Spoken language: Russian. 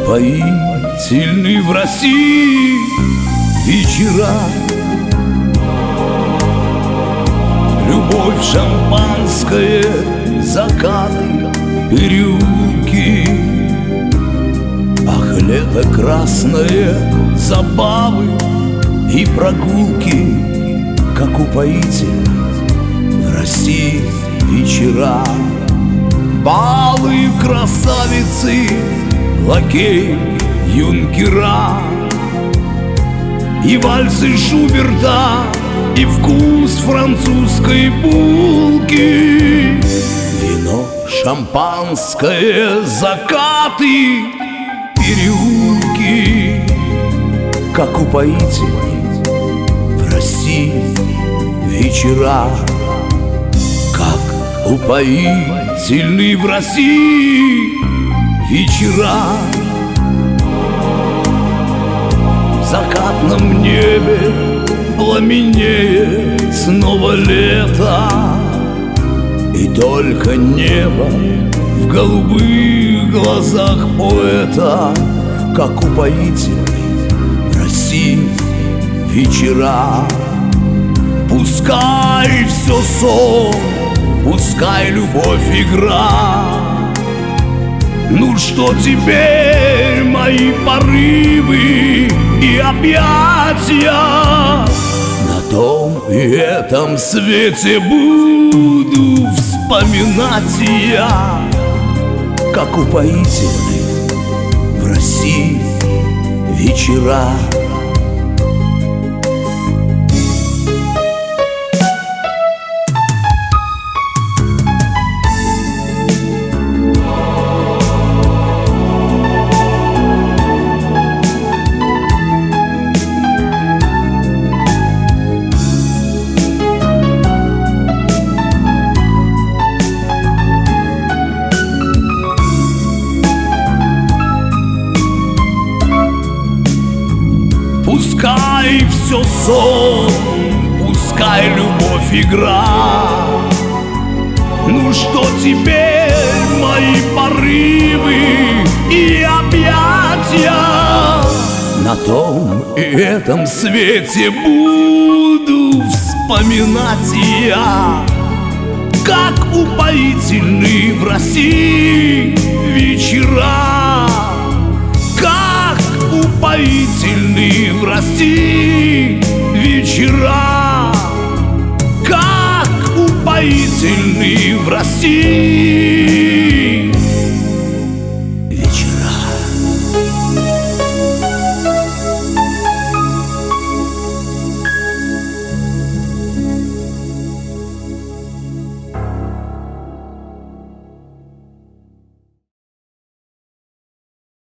упоительны в России вечера. Любовь, шампанское, закаты, переулки. Ах, лето красное, забавы и прогулки, как упоительны в России вечера. Балы, красавицы, лакей, юнкера, и вальсы Шуберта, и вкус французской булки. Вино, шампанское, закаты, переулки, как упоительны в России вечера. Как упоительны в России вечера. В закатном небе пламенеет снова лето, и только небо в голубых глазах поэта. Как упоительны в России вечера. Пускай все сон, пускай любовь игра. Ну что теперь мои порывы и объятия? На том и этом свете буду вспоминать я, как упоительны в России вечера. Пускай все сон, пускай любовь игра. Ну что теперь мои порывы и объятия? На том и этом свете буду вспоминать я, как упоительны в России вечера. Упоительны в России вечера. Как упоительны в России